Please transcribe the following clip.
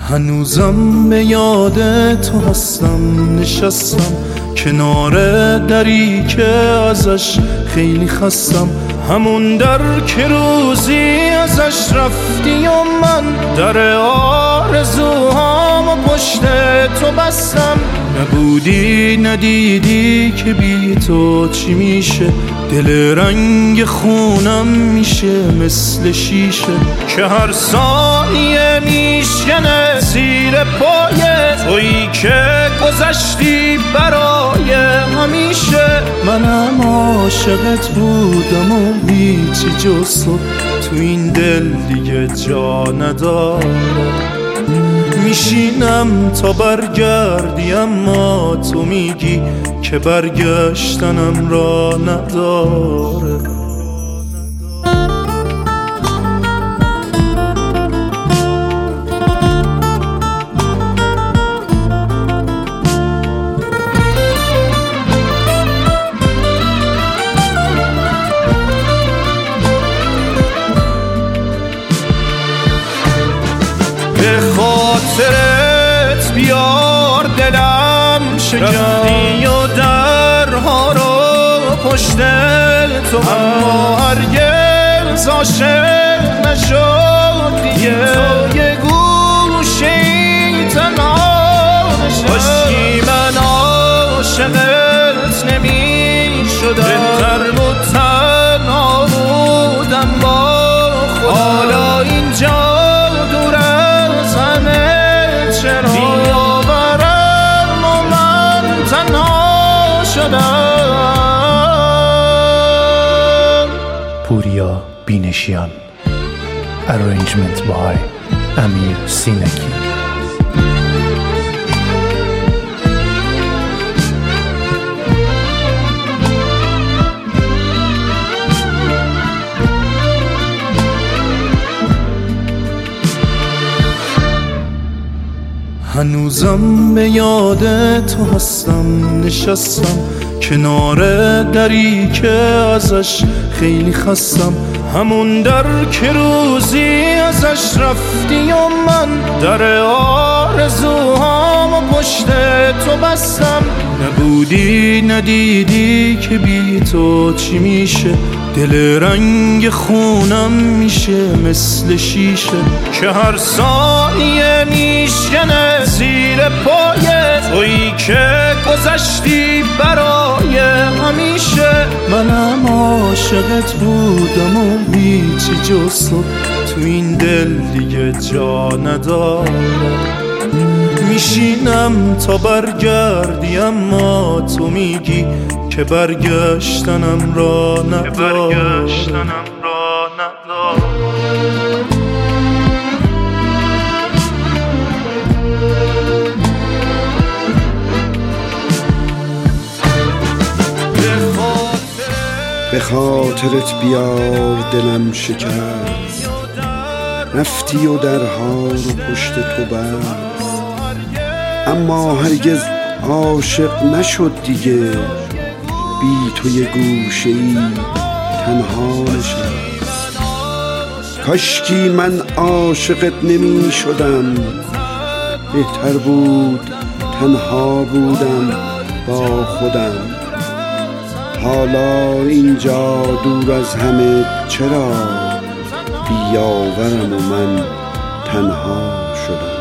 هنوزم به یاد تو هستم، نشستم کنار دری که ازش خیلی خستم، همون در که روزی ازش رفتی و من در آرزوهامو پشت تو بستم. نبودی ندیدی که بی تو چی میشه، دل رنگ خونم میشه مثل شیشه که هر ثانیه میشکنه زیر پای تویی که گذشتی برای همیشه. منم عاشقت بودم و هیچی جز تو این دل دیگه جا نداره. میشینم تا برگردی اما تو میگی که برگشتنم را نداره. به خاطرت بیار دلم شکستی و درها رو پشت تو، اما هرگز عاشق نشد دیگه. تو یه گوشه‌ای تنها نشد، من عاشقت نمی شدم، بهتر بود تنها بودم با خودم. حالا اینجا بیاورم و من تنها شدم. پوریا بینشیان. Arrangement by امیر سینکی. هنوزم به یاد تو هستم، نشستم کنار دری که ازش خیلی خستم، همون در که روزی ازش رفتی و من در آرزوهامو پشت تو بستم. نبودی ندیدی که بی تو چی میشه، دل رنگ خونم میشه مثل شیشه که هر ثانیه میشکنه زیر پای تویی که گذشتی برای همیشه. منم عاشقت بودم و هیچی جز تو این دل دیگه جا نداره. میشینم تا برگردی اما تو میگی که برگشتنم را نداره. به خاطرت بیار دلم شکست، رفتی و درها رو پشت تو بست، اما هرگز عاشق نشد دیگه. بی تو یه گوشه‌ای تنها نشست، کاشکی من عاشقت نمی شدم، بهتر بود تنها بودم با خودم. حالا اینجا دور از همه چرا بیاورم و من تنها شدم.